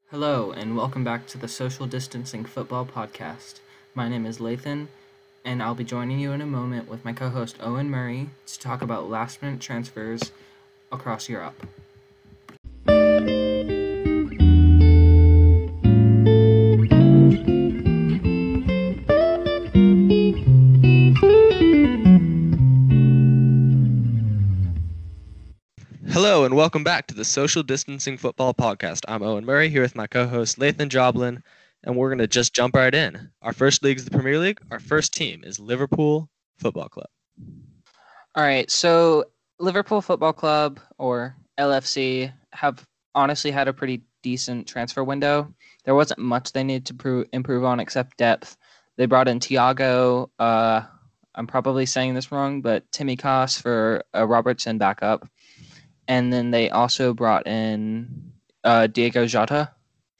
Hello, and welcome back to the Social Distancing Football Podcast. My name is Lathan, and I'll be joining you in a moment with my co host Owen Murray to talk about last minute transfers across Europe. Hello and welcome back to the Social Distancing Football Podcast. I'm Owen Murray here with my co-host Lathan Joblin, and we're going to just jump right in. Our first league is the Premier League. Our first team is Liverpool Football Club. All right, so Liverpool Football Club, or LFC, have honestly had a pretty decent transfer window. There wasn't much they needed to improve on except depth. They brought in Thiago, I'm probably saying this wrong, but Tsimikas for a Robertson backup. And then they also brought in Diego Jota,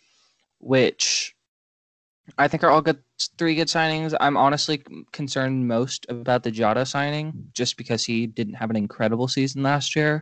which I think are all three good signings. I'm honestly concerned most about the Jota signing, just because he didn't have an incredible season last year.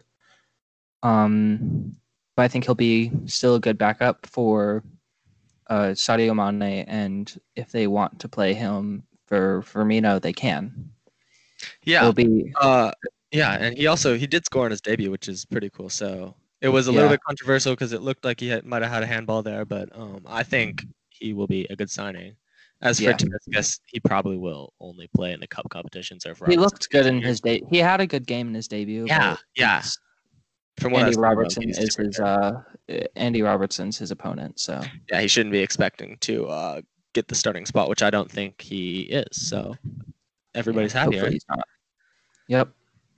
But I think he'll be still a good backup for Sadio Mane, and if they want to play him for Firmino, they can. Yeah. It'll be and he did score on his debut, which is pretty cool. So it was a little bit controversial because it looked like he might have had a handball there, but I think he will be a good signing. As for Tsimikas, he probably will only play in the cup competitions. He looked good in his debut. He had a good game in his debut. Yeah. From what Andy Robertson is his Andy Robertson's his opponent, so yeah, he shouldn't be expecting to get the starting spot, which I don't think he is. So everybody's happy. Hopefully he's not. Yep.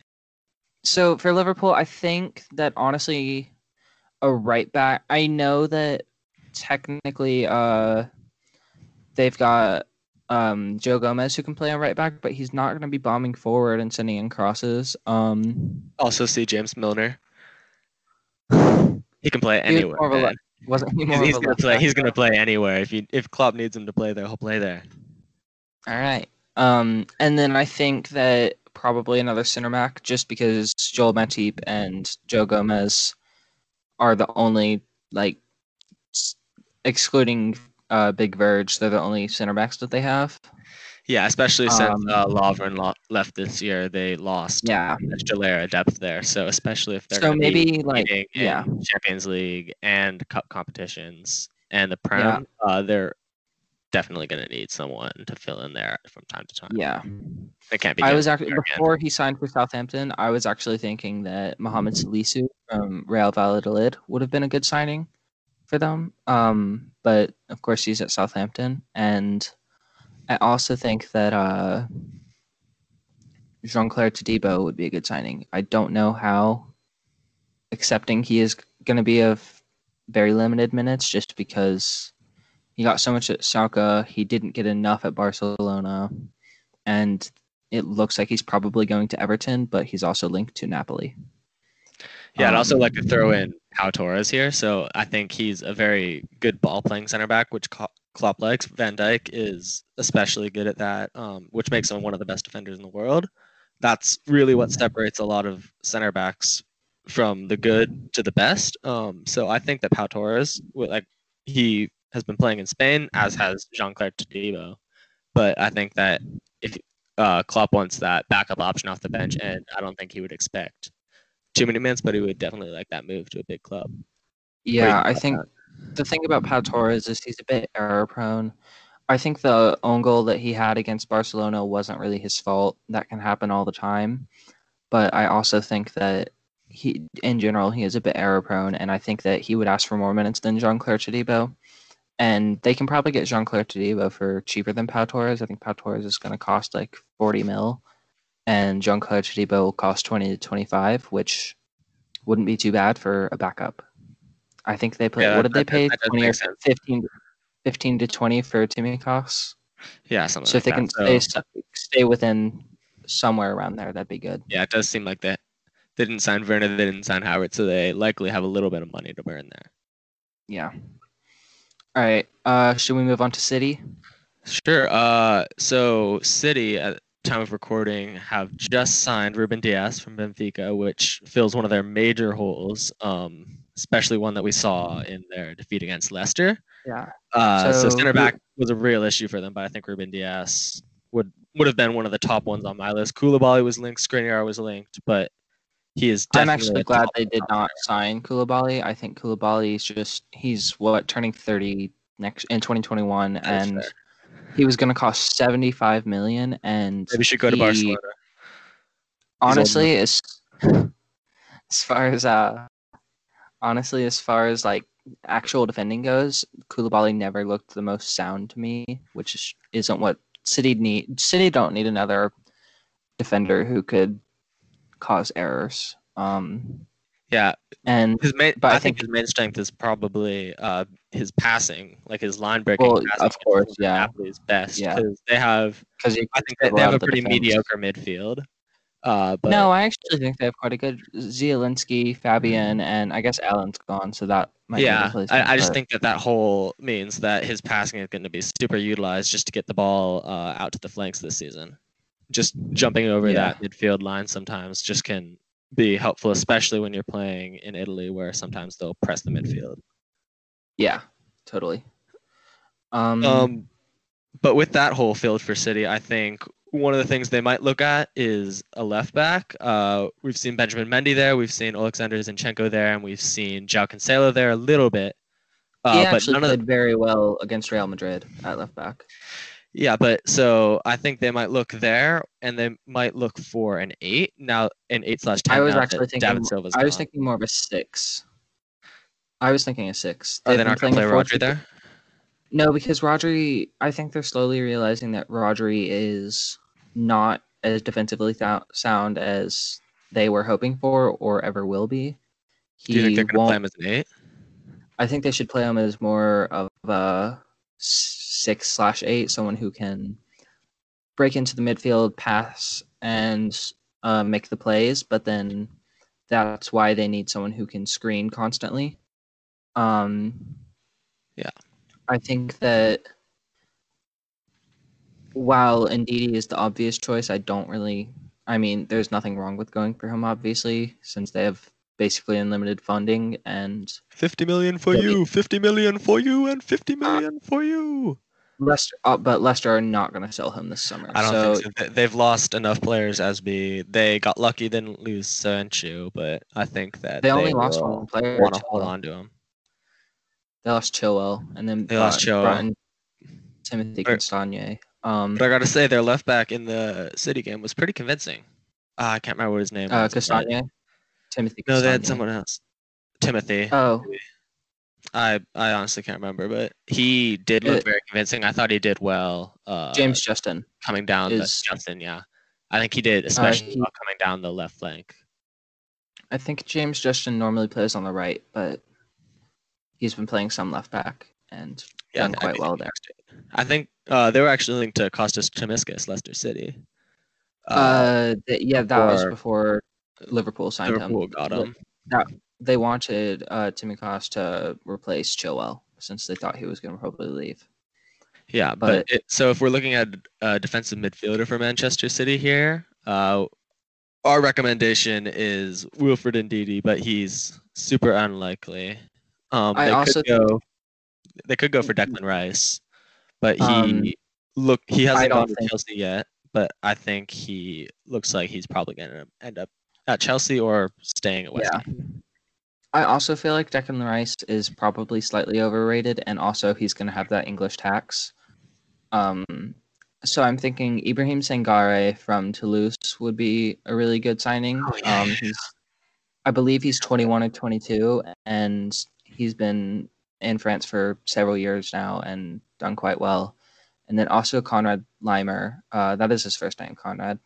So for Liverpool, I think that honestly, a right back. I know that technically, they've got Joe Gomez who can play on right back, but he's not going to be bombing forward and sending in crosses. Also, see James Milner. He can play anywhere. He's going to play anywhere. If Klopp needs him to play there, he'll play there. All right. And then I think that probably another center back, just because Joel Matip and Joe Gomez are the only, excluding Big Verge, they're the only center backs that they have. Yeah, especially since Lovren left this year, they lost Jalera depth there. So especially if they're going to be in Champions League and cup competitions and the Prem, they're definitely going to need someone to fill in there from time to time. Yeah, it can't be. I was actually before he signed for Southampton. I was actually thinking that Mohamed Salisu from Real Valladolid would have been a good signing for them. But of course he's at Southampton, and I also think that Jean-Claire Todibo would be a good signing. I don't know how, accepting he is going to be of very limited minutes, just because he got so much at Schalke, he didn't get enough at Barcelona, and it looks like he's probably going to Everton, but he's also linked to Napoli. Yeah, I'd also like to throw in Pau Torres here. So I think he's a very good ball-playing center back, which Klopp likes. Van Dijk is especially good at that, which makes him one of the best defenders in the world. That's really what separates a lot of center backs from the good to the best. So I think that Pau Torres, he has been playing in Spain, as has Jean-Claire Todibo. But I think that if Klopp wants that backup option off the bench, and I don't think he would expect too many minutes, but he would definitely like that move to a big club. Yeah, I think the thing about Pau Torres is he's a bit error prone. I think the own goal that he had against Barcelona wasn't really his fault. That can happen all the time. But I also think that in general, he is a bit error prone, and I think that he would ask for more minutes than Jean-Claire Todibo. And they can probably get Jean-Claire Todibo for cheaper than Pau Torres. I think Pau Torres is going to cost like 40 mil. And Jean-Claire Todibo will cost 20 to 25, which wouldn't be too bad for a backup. I think they play. What did they pay? 20 or 15 to 20 for Tsimikas? Yeah, something. So if they can stay within somewhere around there, that'd be good. Yeah, it does seem like they didn't sign Werner, they didn't sign Howard, so they likely have a little bit of money to burn there. Yeah. All right. Should we move on to City? Sure. So City at time of recording have just signed Ruben Dias from Benfica, which fills one of their major holes. especially one that we saw in their defeat against Leicester. Yeah. So center back was a real issue for them, but I think Ruben Dias would have been one of the top ones on my list. Koulibaly was linked, Skriniar was linked, but he is definitely. I'm actually glad they did not sign Koulibaly. I think Koulibaly is he's turning 30 in 2021, and he was going to cost 75 million, and maybe should go to Barcelona. Honestly, as far as like actual defending goes, Koulibaly never looked the most sound to me, which isn't what City need. City don't need another defender who could cause errors. Yeah, and I think his main strength is probably his passing, like his line breaking. Well, passing of course, yeah, Napoli's best. Yeah, because I think they have a pretty mediocre midfield. But no, I actually think they have quite a good Zielinski, Fabian, and I guess Allen's gone, so that might be a replacement. I just think that whole means that his passing is going to be super utilized just to get the ball out to the flanks this season. Just jumping over that midfield line sometimes just can be helpful, especially when you're playing in Italy, where sometimes they'll press the midfield. Yeah, totally. But with that whole field for City, I think one of the things they might look at is a left back. We've seen Benjamin Mendy there, we've seen Alexander Zinchenko there, and we've seen João Cancelo there a little bit. He actually played very well against Real Madrid at left back. Yeah, but so I think they might look there, and they might look for an 8 now, an 8/10. I was actually thinking. David Silva's I was thinking more of a 6. I was thinking a 6. Are they not going to play Rodri there? No, because Rodri. I think they're slowly realizing that Rodri is not as defensively sound as they were hoping for or ever will be. Do you think they're going to play him as an 8? I think they should play him as more of a 6/8, someone who can break into the midfield, pass, and make the plays. But then that's why they need someone who can screen constantly. Yeah, I think that while Ndidi is the obvious choice, I don't really. I mean, there's nothing wrong with going for him, obviously, since they have basically unlimited funding and 50 million for you, 50 million for you, and 50 million for you. Leicester, but Leicester are not going to sell him this summer. I don't think so. They've lost enough players as they got lucky, didn't lose Sancho, but I think that they only lost one player. Want to hold on to him. They lost Chilwell, and then they lost Chilwell. Timothy Castagne. But I got to say, their left back in the City game was pretty convincing. I can't remember what his name was. Castagne. Timothy. No, they had someone else. Timothy. Oh. I honestly can't remember, but he did look very convincing. I thought he did well. James Justin coming down. Justin, yeah, I think he did, especially coming down the left flank. I think James Justin normally plays on the right, but he's been playing some left back and done quite well there. I think they were actually linked to Kostas Tsimikas, Leicester City. That was before Liverpool signed him. Liverpool got him. They wanted Tsimikas to replace Chilwell since they thought he was going to probably leave. Yeah, but so if we're looking at a defensive midfielder for Manchester City here, our recommendation is Wilfred Ndidi, but he's super unlikely. They could go for Declan Rice, but he hasn't gone to Chelsea yet. But I think he looks like he's probably going to end up at Chelsea or staying at West Ham. I also feel like Declan Rice is probably slightly overrated, and also he's going to have that English tax. So I'm thinking Ibrahim Sangare from Toulouse would be a really good signing. I believe he's 21 or 22, and he's been in France for several years now and done quite well. And then also Konrad Laimer. That is his first name, Konrad.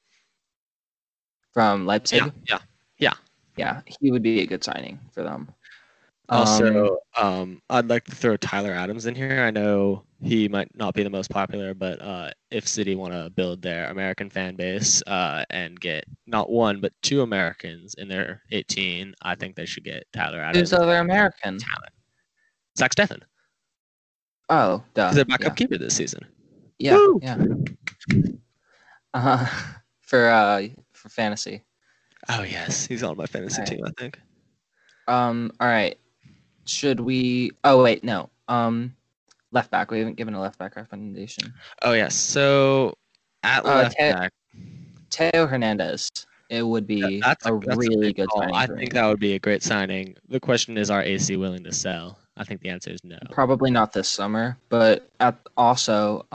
From Leipzig. Yeah, he would be a good signing for them. Also, I'd like to throw Tyler Adams in here. I know he might not be the most popular, but if City want to build their American fan base and get not one but 2 Americans in their 18, I think they should get Tyler Adams. Who's other American? Talent. Zach Steffen. Oh, duh. He's their backup keeper this season. Yeah, Woo! Yeah. For fantasy. Oh yes, he's on my fantasy team, I think. All right. Should we? Oh wait, no. Left back. We haven't given a left back recommendation. Oh yes. So at left back, Teo Hernandez. It would be that's a a really big good call. signing I for me. think that would be a great signing. The question is, are AC willing to sell? I think the answer is no. Probably not this summer, but also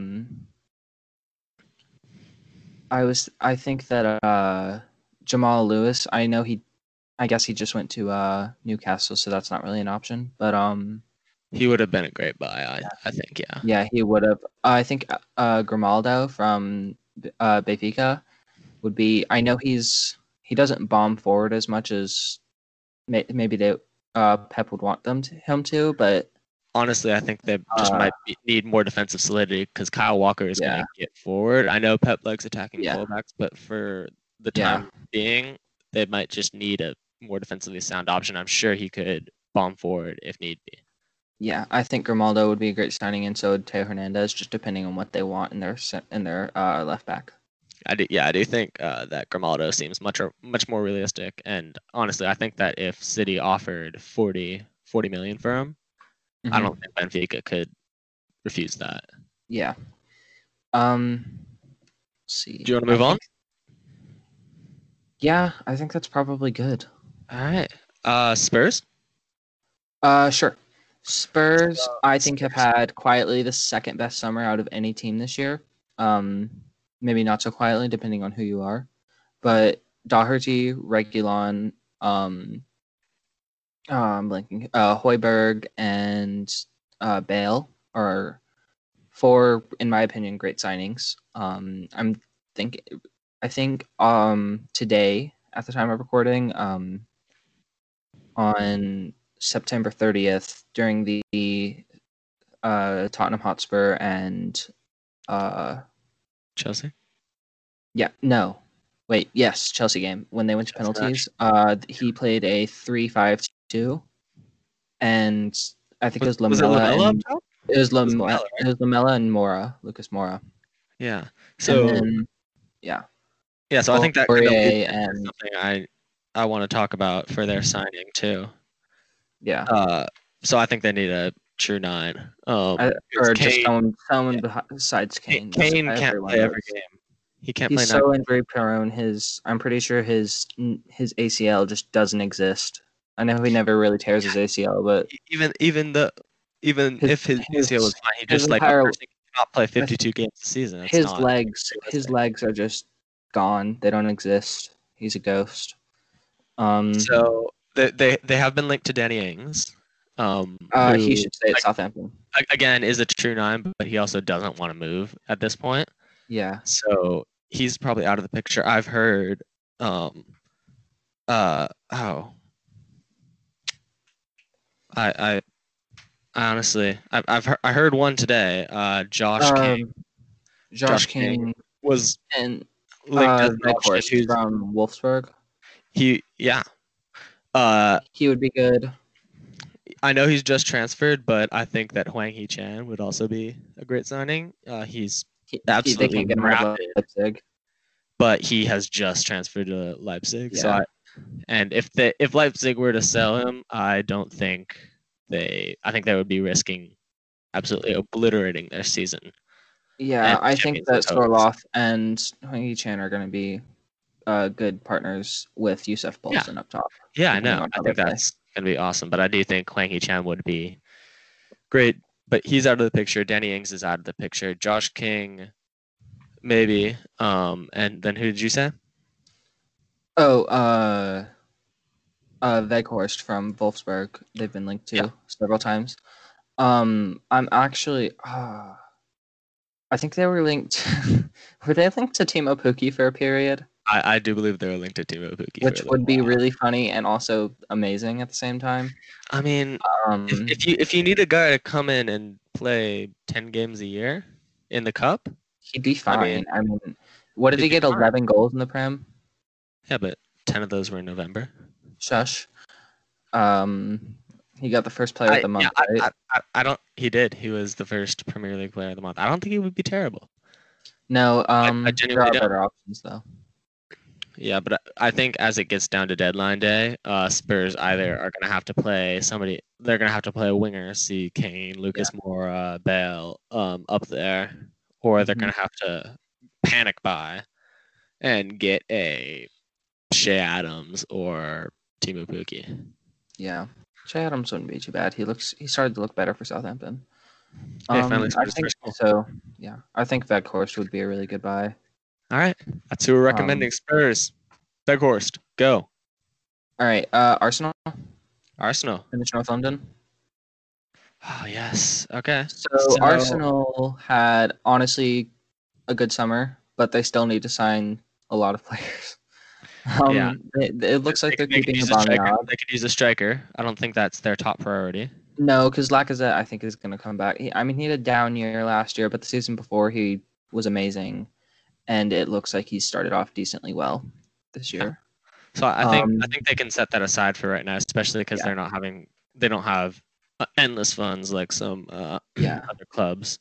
I think that Jamal Lewis. I guess he just went to Newcastle, so that's not really an option. But He would have been a great buy. I think. Yeah. yeah, he would have. I think Grimaldo from Benfica would be. I know he doesn't bomb forward as much as maybe Pep would want him to, but Honestly, I think they just need more defensive solidity because Kyle Walker is going to get forward. I know Pep likes attacking fullbacks, but for the time being, they might just need a more defensively sound option. I'm sure he could bomb forward if need be. Yeah, I think Grimaldo would be a great signing, and so would Teo Hernandez, just depending on what they want in their left back. I do think that Grimaldo seems much more realistic, and honestly, I think that if City offered 40 million for him, I don't think Benfica could refuse that. Yeah. Let's see. Do you want to move on? Yeah, I think that's probably good. All right. Spurs? Sure. Spurs, I think, have had quietly the second best summer out of any team this year. Maybe not so quietly, depending on who you are. But Doherty, Reguilon, Højbjerg, and Bale are four, in my opinion, great signings. I think today, at the time of recording, on September 30th, during the Tottenham Hotspur and Chelsea? Yeah, no. Wait, yes, Chelsea game. When they went to penalties, he played a 3-5-2, and I think it was Lamela. It was Lamela and Moura, Lucas Moura. Yeah. So yeah. So I think that could be and something I want to talk about for their signing too. Yeah. So I think they need a true 9. Or just someone besides Kane. Kane can't play every game. He can't play. He's so injury prone. I'm pretty sure his ACL just doesn't exist. I know he never really tears his ACL, but even if his ACL was fine, he just cannot play 52 games a season. His legs are just gone. They don't exist. He's a ghost. So they have been linked to Danny Ings. He should stay at Southampton. Again, is a true 9, but he also doesn't want to move at this point. Yeah. So he's probably out of the picture. I've heard I honestly I've heard one today. Josh King. Josh King was and linked as who's from Wolfsburg. He would be good. I know he's just transferred, but I think that Hwang Hee-chan would also be a great signing. He's absolutely rapid, Leipzig, but he has just transferred to Leipzig. Yeah. So if Leipzig were to sell him, I think they would be risking absolutely obliterating their season. Yeah, I think that Sorloth and Hwang Hee-chan are going to be good partners with Yusuf Poulsen up top. Yeah, I know. I think that's going to be awesome. But I do think Hwang Hee-chan would be great. But he's out of the picture. Danny Ings is out of the picture. Josh King, maybe. And then who did you say? Oh, Weghorst from Wolfsburg. They've been linked to several times. I'm actually. I think they were linked. Were they linked to Timo Pukki for a period? I do believe they were linked to Timo Pukki, which would be really funny and also amazing at the same time. I mean, if you need a guy to come in and play 10 games a year in the cup, he'd be fine. I mean what did he get? 11 goals in the Prem? Yeah, but 10 of those were in November. Shush. He got the first player of the month, right? He did. He was the first Premier League player of the month. I don't think he would be terrible. No, I there are better options though. Yeah, but I think as it gets down to deadline day, Spurs either are going to have to play somebody. They're going to have to play a winger, see Kane, Lucas Moura, Bale, up there, or they're Mhm. going to have to panic buy and get a Shea Adams or Timo Pukki. Yeah, Che Adams wouldn't be too bad. He started to look better for Southampton. Hey, finally I scored his think first goal. so. Yeah, I think Weghorst would be a really good buy. All right, that's who we're recommending. Spurs, Weghorst, go. All right, Arsenal Arsenal. finished North London. Oh yes. Okay. So Arsenal had honestly a good summer, but they still need to sign a lot of players. Yeah. It looks like they're keeping Aubameyang. They could use a striker. I don't think that's their top priority. No, because Lacazette I think is going to come back. He had a down year last year, but the season before he was amazing, and it looks like he started off decently well this year. So I think they can set that aside for right now, especially because they don't have endless funds like some other clubs.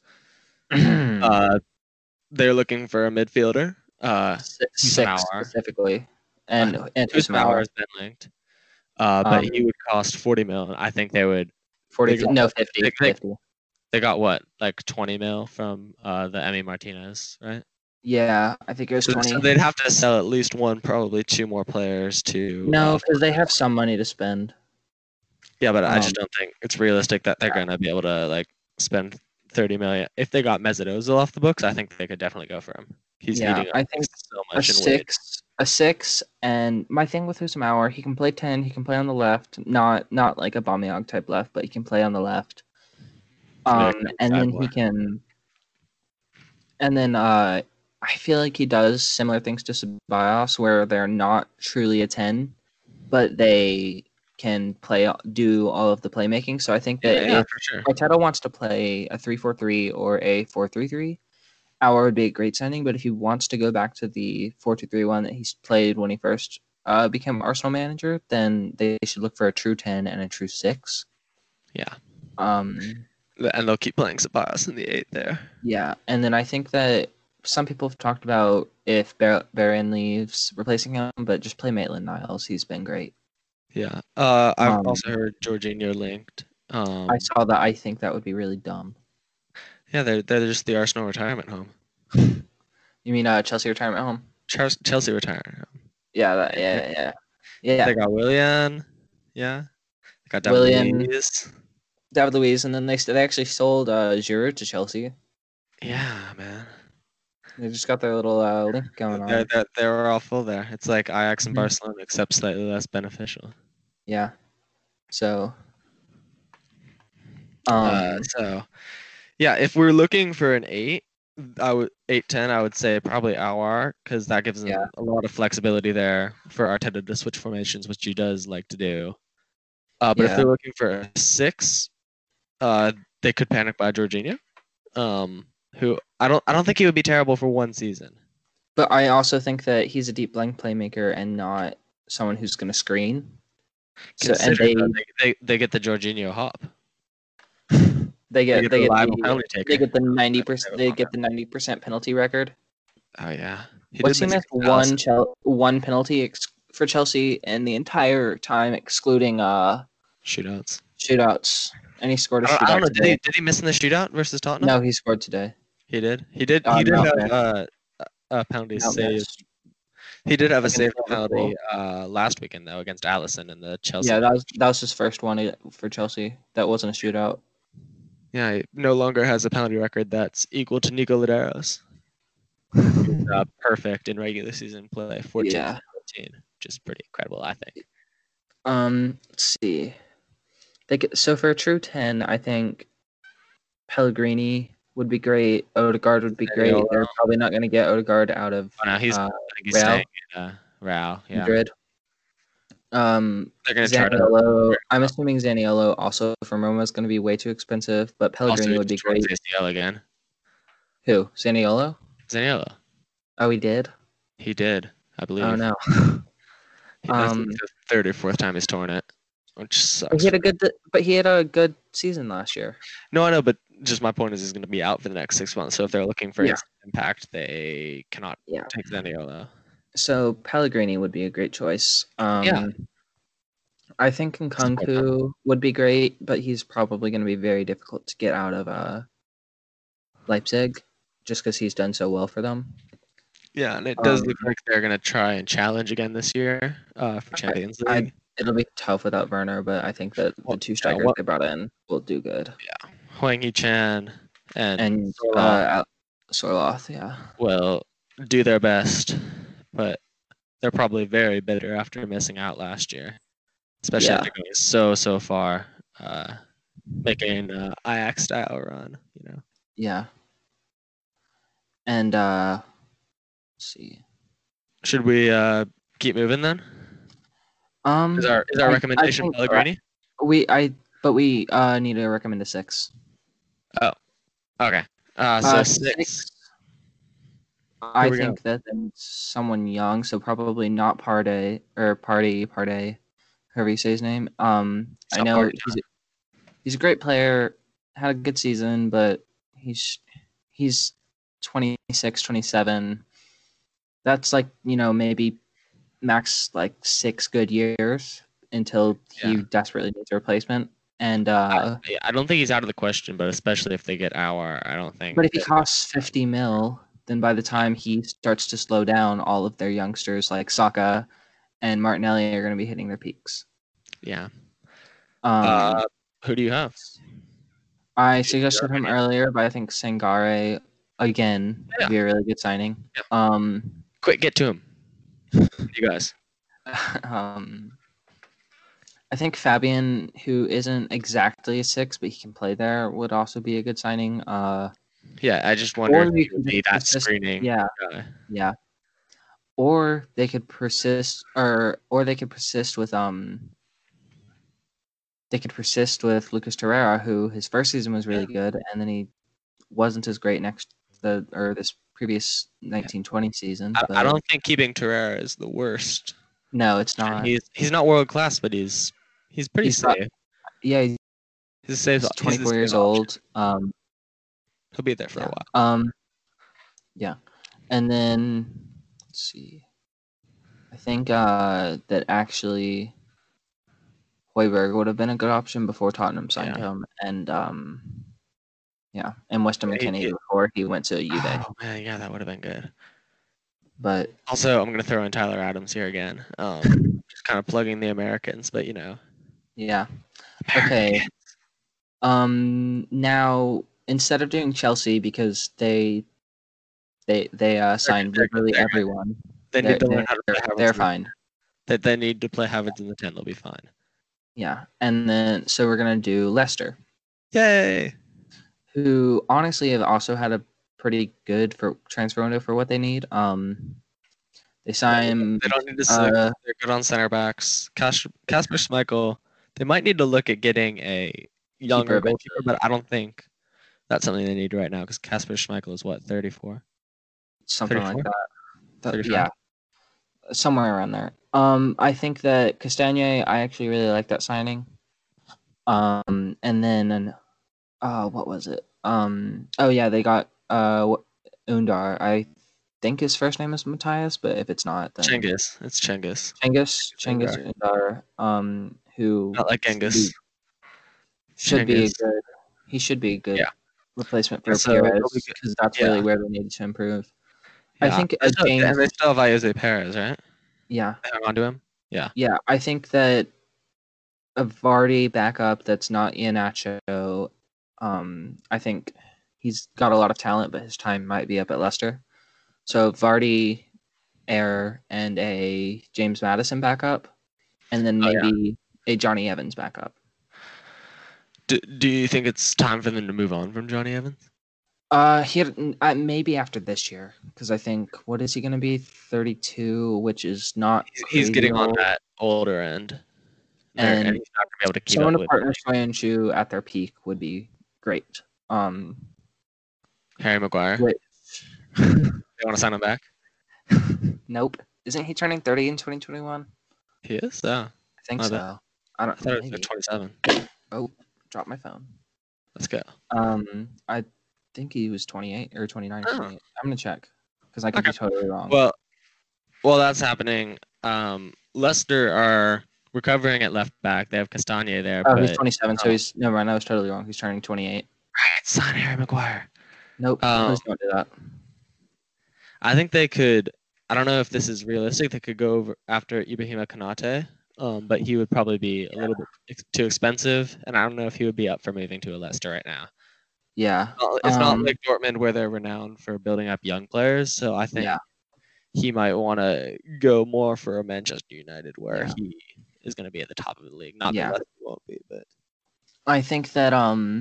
They're looking for a midfielder. Six specifically, and Husmauer has been linked, but he would cost 40 mil. I think they would 50. They got what, like 20 mil from the Emi Martinez, right? Yeah, I think it was 20. So they'd have to sell at least one, probably two more players to. No, because they have some money to spend. Yeah, but I just don't think it's realistic that they're gonna be able to like spend 30 million. If they got Mesut Ozil off the books, I think they could definitely go for him. He's eating I think so much in weight. A 6, and my thing with Husmauer, he can play 10, he can play on the left, not like a Aubameyang type left, but he can play on the left. And then he can, and then I feel like he does similar things to Ceballos, where they're not truly a 10, but they can do all of the playmaking. So I think that if Arteta wants to play a 3-4-3 or a 4-3-3, Aouar would be a great signing. But if he wants to go back to the 4-2-3-1 that he's played when he first became Arsenal manager, then they should look for a true 10 and a true 6. Yeah. And they'll keep playing Ceballos in the 8 there. Yeah, and then I think that some people have talked about if Varane leaves, replacing him, but just play Maitland-Niles. He's been great. Yeah. I've also heard Jorginho linked. I saw that. I think that would be really dumb. Yeah, they're just the Arsenal retirement home. You mean Chelsea retirement home? Chelsea retirement home. Yeah. They got Willian. Yeah. They got David Luiz, and then they actually sold Giroud to Chelsea. Yeah, man. They just got their little link going on. They were all full there. It's like Ajax and Barcelona, except slightly less beneficial. Yeah. So. Yeah, if we're looking for an 8, 8-10, I would say probably Aouar, because that gives them a lot of flexibility there for Arteta to switch formations, which he does like to do. But if they're looking for a 6, they could panic buy Jorginho, who I don't think he would be terrible for one season. But I also think that he's a deep blank playmaker and not someone who's going to screen. So and they get the Jorginho hop. They get the 90%. They get the 90% penalty record. Oh yeah. What's he missed one penalty for Chelsea in the entire time, excluding shootouts. And he scored a shootout. I don't know. Did he miss in the shootout versus Tottenham? No, he scored today. He did. He did have a penalty save. He did have a save penalty last weekend though against Alisson in the Chelsea. Yeah, that was his first one for Chelsea. That wasn't a shootout. Yeah, he no longer has a penalty record that's equal to Nico Ladeiros. He's perfect in regular season play, 14-14, which is pretty incredible, I think. Let's see. So for a true 10, I think Pellegrini would be great. Odegaard would be great. They're probably not going to get Odegaard out of I think he's staying in Real. Yeah. Madrid. They're going to try to. I'm assuming Zaniolo also from Roma is going to be way too expensive, but Pellegrini would be great. ACL again. Who? Zaniolo? Zaniolo. Oh, he did? He did, I believe. Oh, no. That's the third or fourth time he's torn it, which sucks. He had a good season last year. No, I know, but just my point is he's going to be out for the next 6 months. So if they're looking for instant impact, they cannot take Zaniolo. So Pellegrini would be a great choice. Yeah. I think Nkunku would be great, but he's probably going to be very difficult to get out of Leipzig, just because he's done so well for them. Yeah, and it does look Um, like they're gonna try and challenge again this year for Champions League. It'll be tough without Werner, but I think that the two strikers they brought in will do good. Yeah, Hwang Hee-chan And Sorloth, yeah. will do their best, but they're probably very bitter after missing out last year, especially after going so far, making an Ajax style run. Yeah. And let's see. Should we keep moving then? Is our recommendation Pellegrini? We need to recommend a 6. Oh, okay. So 6. I think that someone young, so probably not Partey, however you say his name. I know he's a great player, had a good season, but he's 26, 27. That's maybe max 6 good years until he desperately needs a replacement. And I don't think he's out of the question, but especially if they get Aouar, I don't think. But if he costs 50 mil, then by the time he starts to slow down, all of their youngsters like Saka and Martinelli are going to be hitting their peaks. Yeah. Who do you have? I suggested him earlier, but I think Sangare again would be a really good signing. Yeah. Quick, get to him. You guys. I think Fabian, who isn't exactly a 6, but he can play there, would also be a good signing. Yeah, I just wonder if he would be that screening. Yeah, guy. Yeah. Or they could persist, or they could persist with Lucas Torreira, who his first season was really good, and then he wasn't as great this previous 1920 season. I don't think keeping Torreira is the worst. No, it's not. He's not world class, but he's pretty safe. He's safe. 24 years old. He'll be there for a while. Yeah, and then let's see. I think that actually Højbjerg would have been a good option before Tottenham signed him, and and Weston McKennie before he went to Juve. Oh man, yeah, that would have been good. But also, I'm gonna throw in Tyler Adams here again. Just kind of plugging the Americans, but Yeah. Okay. Now instead of doing Chelsea because they signed literally everyone. They need to learn how to play Havertz. They're fine. That they need to play Havertz in the 10. They'll be fine. Yeah, and then so we're gonna do Leicester. Yay! Who honestly have also had a pretty good transfer window for what they need. They sign. They don't need to. They're good on center backs. Kasper Schmeichel. They might need to look at getting a younger goalkeeper, but I don't think that's something they need right now because Kasper Schmeichel is what 34. Something 34? Like that. Yeah, somewhere around there. I think that Castagne. I actually really like that signing. And then. What was it? They got Undar. I think his first name is Matthias, but if it's not, then Cengiz. It's Cengiz. Cengiz Undar. Who not like Genghis. Should be a good. He should be a good replacement for Perez because that's really where they needed to improve. Yeah. I think and they still have Jose Perez, right? Yeah. Hang on to him. Yeah. Yeah, I think that a Vardy backup that's not Iheanacho. I think he's got a lot of talent, but his time might be up at Leicester. So Vardy, Air, and a James Maddison backup, and then maybe a Johnny Evans backup. Do you think it's time for them to move on from Johnny Evans? Maybe after this year, because I think what is he going to be? 32, which is not. He's getting on that older end, and he's not going to be able to keep someone up to partner Soyuncu at their peak would be great. Harry Maguire. They want to sign him back? Nope. Isn't he turning 30 in 2021? He is? Yeah. I think so. I thought it was 27. Oh, dropped my phone. Let's go. I think he was 28 or 29 or 28. I'm going to check because I could be totally wrong. Well, Well, that's happening. Leicester are recovering at left back. They have Castagne there, Oh, but he's 27, so he's never mind. I was totally wrong. He's turning 28. right, sign Harry Maguire. Nope, please don't do that. I think they could. I don't know if this is realistic. They could go over after Ibrahima Konate, but he would probably be a little bit too expensive, and I don't know if he would be up for moving to a Leicester right now. Yeah, It's not like Dortmund where they're renowned for building up young players, so I think he might want to go more for a Manchester United where he is going to be at the top of the league. Not that Leicester won't be, but I think that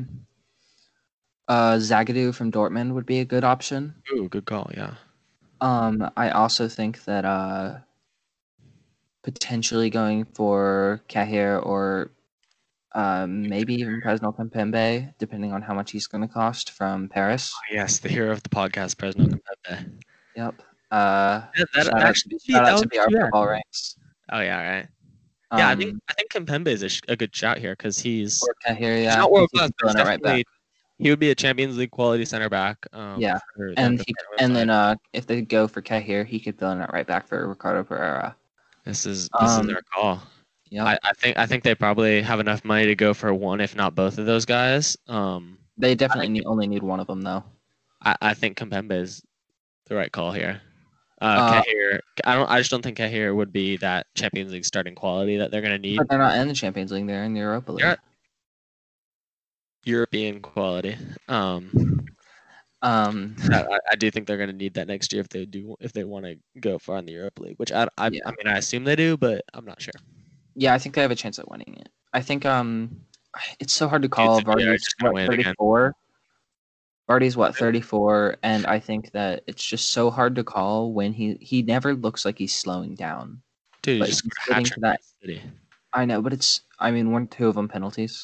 Zagadou from Dortmund would be a good option. Ooh, good call. Yeah. I also think that potentially going for Cahir or maybe even Presnel Kimpembe, depending on how much he's going to cost from Paris. Oh, yes, the hero of the podcast, Presnel Kimpembe. Yep. That actually shout out to BR Football Ranks. Oh yeah, right. Yeah, I think Kimpembe is a good shout here because he's Cahir, he's not world class, but definitely he would be a Champions League quality center back. And then if they go for Cahir, he could fill in at right back for Ricardo Pereira. This is their call. Yeah, I think they probably have enough money to go for one, if not both of those guys. They definitely only need one of them though. I think Kimpembe is the right call here. Cahir, I just don't think Cahir would be that Champions League starting quality that they're going to need. But they're not in the Champions League; they're in the Europa League. European quality. I do think they're going to need that next year if they want to go far in the Europa League, which I mean I assume they do, but I'm not sure. Yeah, I think they have a chance at winning it. I think it's so hard to call. Vardy's 34. Vardy's 34, and I think that it's just so hard to call when he never looks like he's slowing down. Dude, but just getting to that. I know, but weren't two of them penalties?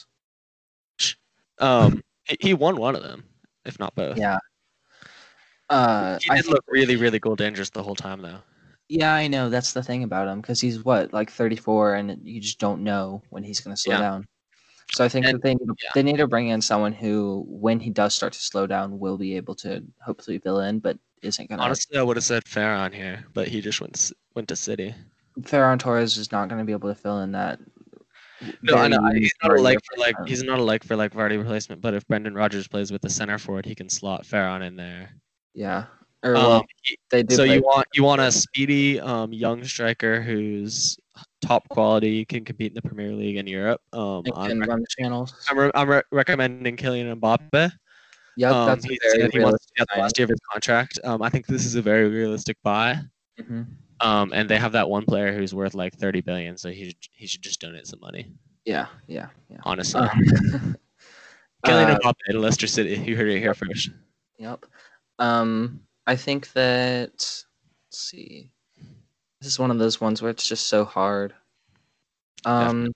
He won one of them, if not both. Yeah. He did look really, really goal dangerous the whole time, though. Yeah, I know. That's the thing about him, because he's 34, and you just don't know when he's going to slow down. So I think that they need to bring in someone who, when he does start to slow down, will be able to hopefully fill in, but isn't going to. Honestly, I would have said Ferran here, but he just went to City. Ferran Torres is not going to be able to fill in that. No, I know. He's not a like for Vardy replacement, but if Brendan Rodgers plays with the center forward, he can slot Ferran in there. Yeah. They do. So you want a speedy young striker who's top quality, can compete in the Premier League in Europe. Run the channels. I'm recommending Kylian Mbappe. Yeah, that's he wants to get the last year of his contract. I think this is a very realistic buy. Mm-hmm. And they have that one player who's worth like 30 billion, so he should just donate some money. Yeah. Honestly, Kylian Mbappe to Leicester City. You heard it here first. Yep. I think that. Let's see. This is one of those ones where it's just so hard. I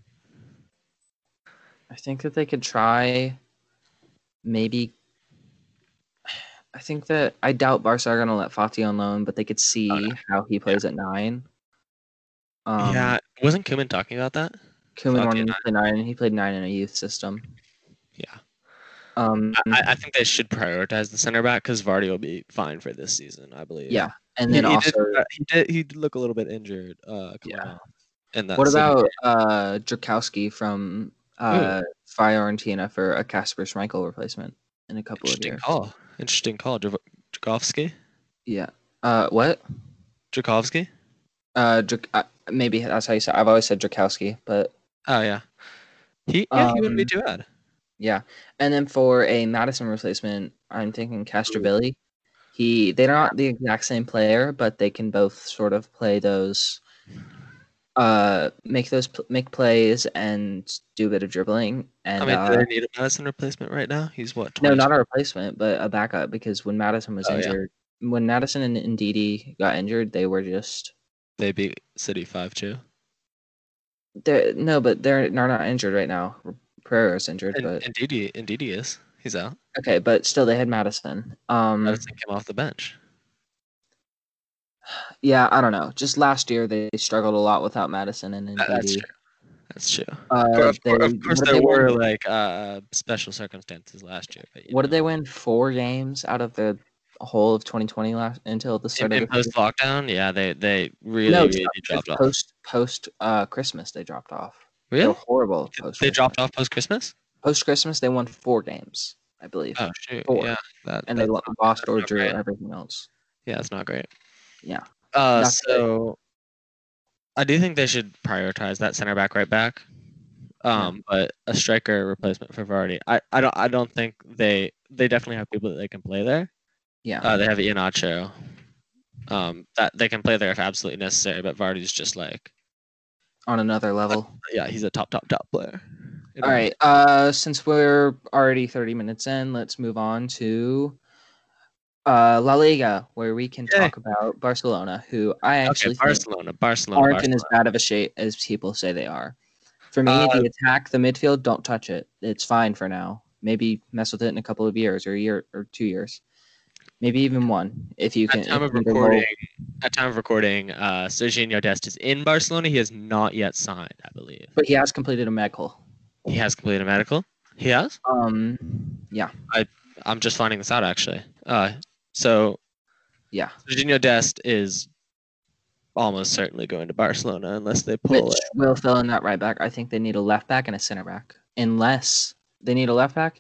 think that they could try. Maybe. I think that I doubt Barca are going to let Fati on loan, but they could see how he plays at 9. Wasn't Koeman talking about that? Koeman wanted to play 9, and he played 9 in a youth system. Yeah. I think they should prioritize the center back because Vardy will be fine for this season, I believe. Yeah, and then he did look a little bit injured. What about Drakowski from Fiorentina for a Kasper Schmeichel replacement in a couple of years? Interesting call. Drakowski? Yeah. What? Drakowski? Maybe that's how you say it. I've always said Drakowski, but... Oh, yeah. He wouldn't be too bad. Yeah. And then for a Madison replacement, I'm thinking Castrovilli. They're not the exact same player, but they can both sort of play those... make plays and do a bit of dribbling. And do they need a Madison replacement right now? He's what? 22? No, not a replacement, but a backup. Because when Madison was injured, when Madison and Ndidi got injured, they were just. They beat City 5-2. But they're not injured right now. Pereira's injured, but Ndidi is. He's out. Okay, but still, they had Madison. Madison came off the bench. Yeah, I don't know. Just last year, they struggled a lot without Madison and Ndidi. That's true. Of course, there were like special circumstances last year. But what did they win? 4 games out of the whole of 2020 until the start In of the post lockdown, yeah, they really no really dropped off. post Christmas they dropped off. They Really? were horrible post. They dropped off post Christmas? Post Christmas they won 4 games, I believe. Oh shoot! 4. Yeah, And they lost or drew great. everything else. Yeah, it's not great. Yeah. So I do think they should prioritize that center back, right back. But a striker replacement for Vardy. I don't think they definitely have people that they can play there. Yeah. They have Iheanacho. That they can play there if absolutely necessary, but Vardy's just like on another level. Yeah, he's a top player. All right. Since we're already 30 minutes in, let's move on to La Liga, where we can talk about Barcelona, who I actually think aren't in as bad of a shape as people say they are. For me, the attack, the midfield, don't touch it. It's fine for now. Maybe mess with it in a couple of years, or a year or 2 years, maybe even one. If you can. At time of recording, Serginho Dest is in Barcelona. He has not yet signed, I believe. But he has completed a medical. He has completed a medical. He has. Yeah. I'm just finding this out actually. So. Yeah. Serginho Dest is almost certainly going to Barcelona unless they pull Which will fill in that right back. I think they need a left back and a center back. Unless they need a left back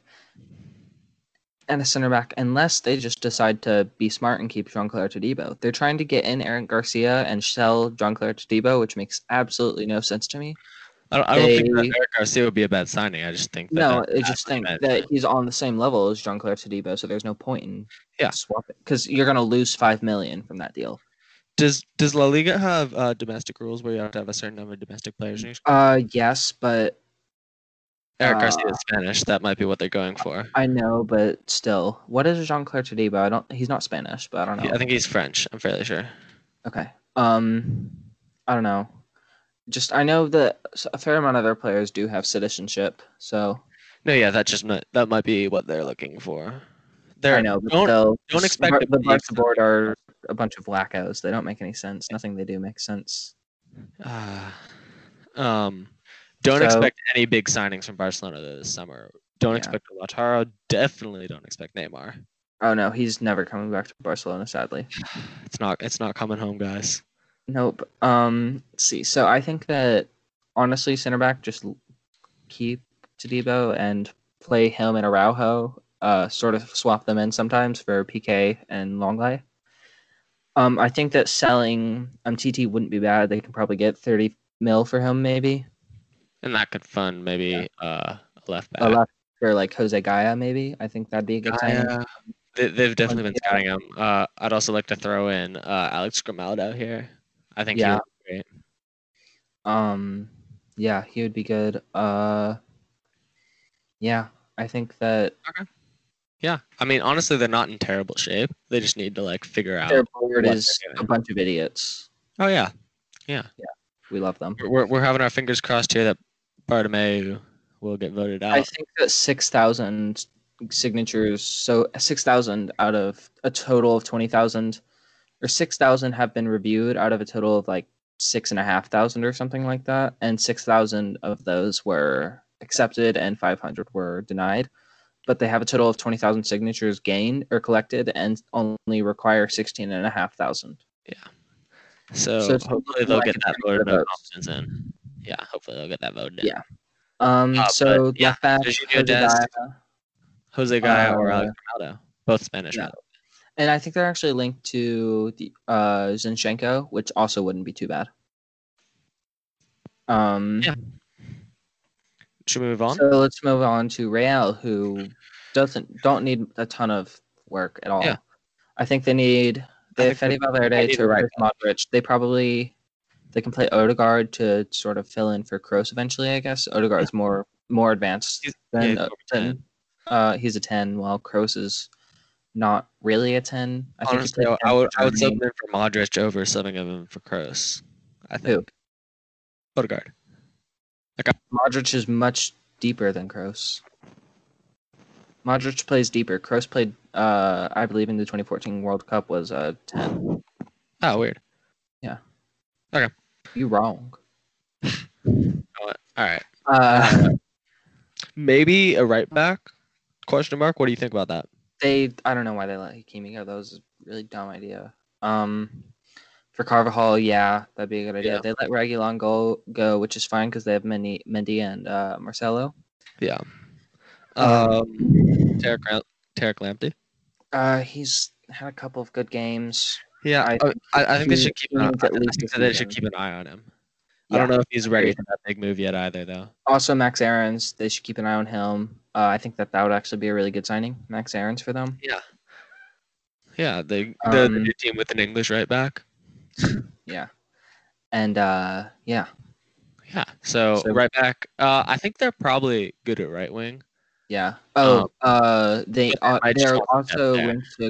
and a center back, unless they just decide to be smart and keep Jean-Claire Todibo. They're trying to get in Eric Garcia and sell Jean-Claire Todibo, which makes absolutely no sense to me. I don't think that Eric Garcia would be a bad signing. I just think that he's on the same level as Jean-Claire Todibo, so there's no point in swapping because you're going to lose $5 million from that deal. Does La Liga have domestic rules where you have to have a certain number of domestic players? Yes, but Eric Garcia is Spanish. That might be what they're going for. I know, but still, what is Jean-Claire Todibo? He's not Spanish, but I don't know. I think he's French. I'm fairly sure. Okay. I don't know. Just I know that a fair amount of their players do have citizenship, so. No, yeah, that might be what they're looking for. I know, but don't expect the Barca board are a bunch of wackos. They don't make any sense. Nothing they do makes sense. Don't expect any big signings from Barcelona this summer. Don't expect Lautaro. Definitely don't expect Neymar. Oh no, he's never coming back to Barcelona. Sadly, it's not coming home, guys. Nope. Let's see. So I think that honestly, center back just keep Todibo and play him and Araujo. Sort of swap them in sometimes for PK and Longley. I think that selling TT wouldn't be bad. They can probably get 30 mil for him, maybe. And that could fund maybe a left back. A left for like Jose Gaya, maybe. I think that'd be a good time. They've definitely been scouting him. I'd also like to throw in Alex Grimaldo here. I think he would be great. Yeah, he would be good. Yeah, I think that. Okay. Yeah, I mean, honestly, they're not in terrible shape. They just need to figure out. Their board is a bunch of idiots. Oh yeah. We love them. We're having our fingers crossed here that Bartomeu will get voted out. I think that 6,000 signatures. So 6,000 out of a total of 20,000, or 6,000 have been reviewed out of a total of 6,500 or something like that, and 6,000 of those were accepted and 500 were denied. But they have a total of 20,000 signatures gained or collected and only require 16,500. Yeah. So hopefully they'll get that voted no confidence in. Yeah, hopefully they'll get that voted in. Yeah. Left back, Jose Gaya or Alex Grimaldo, both Spanish. Yeah. And I think they're actually linked to the Zinchenko, which also wouldn't be too bad. Yeah. Should we move on? So let's move on to Real, who don't need a ton of work at all. Yeah. I think they have Fede Valverde to replace Modric. They can play Odegaard to sort of fill in for Kroos eventually, I guess. Odegaard's more advanced than he's a 10, while Kroos is not really a 10. Honestly, I would sub him for Modric over subbing him for Kroos. I think. Who? Odegaard. Modric is much deeper than Kroos. Modric plays deeper. Kroos played, I believe, in the 2014 World Cup was a 10. Oh, weird. Yeah. Okay. You wrong. All right. Maybe a right back? Question mark. What do you think about that? I don't know why they let Hakimi go. That was a really dumb idea. For Carvajal, yeah, that'd be a good idea. Yeah. They let Reguilon go, which is fine because they have Mendy and Marcelo. Yeah. Um, Tarek Lamptey. He's had a couple of good games. Yeah, I think they should keep. he needs I at least think a that they should season. keep an eye on him. I Yeah, don't know if he's ready agreed. for that big move yet either, though. Also, Max Aarons, they should keep an eye on him. I think that would actually be a really good signing, Max Aarons, for them. Yeah. Yeah, the Um, new team with an English right back. Yeah, and yeah. Yeah. So So- right back. I think they're probably good at right wing. Yeah. Um, They but they might just they're want to also step there. linked to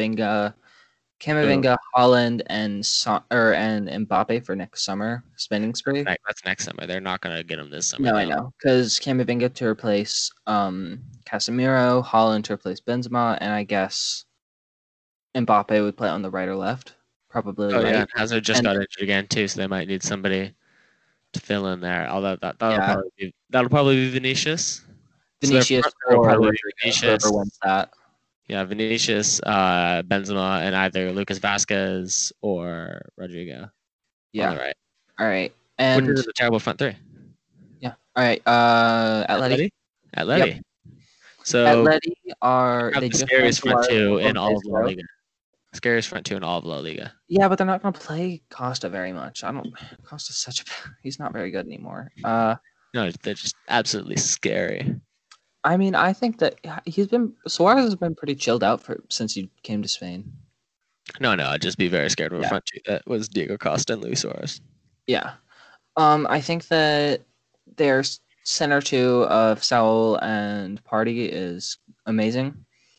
Camavinga, Holland, and Mbappe for next summer spending spree. That's next summer. They're not gonna get him this summer. No, I though. know, because Camavinga to replace Casemiro, Holland to replace Benzema, and I guess Mbappe would play on the right or left, probably Oh right. yeah, and Hazard just And- got injured again too, so they might need somebody to fill in there. Although Yeah. that'll probably be Vinicius. So their Vinicius front row will or probably be Rodrigo, Vinicius. whoever wins that. Yeah, Vinicius, Benzema, and either Lucas Vasquez or Rodrigo on Yeah. the right. All right. Which And is a terrible front three. yeah. All right. Atleti. Atleti. So Atleti have they the just scariest won front two Suarez in all of La Pedro. Liga. Scariest front two in all of La Liga. Yeah, but they're not going to play Costa very much. Costa's he's not very good anymore. No, they're just absolutely scary. I mean, I think that Suarez has been pretty chilled out since he came to Spain. No, I'd just be very scared of a Yeah. front two that was Diego Costa and Luis Suarez. Yeah. I think that their center two of Saul and Party is amazing.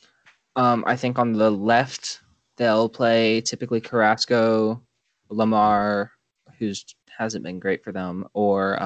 I think on the left they'll play typically Carrasco, Lamar, who's hasn't been great for them, or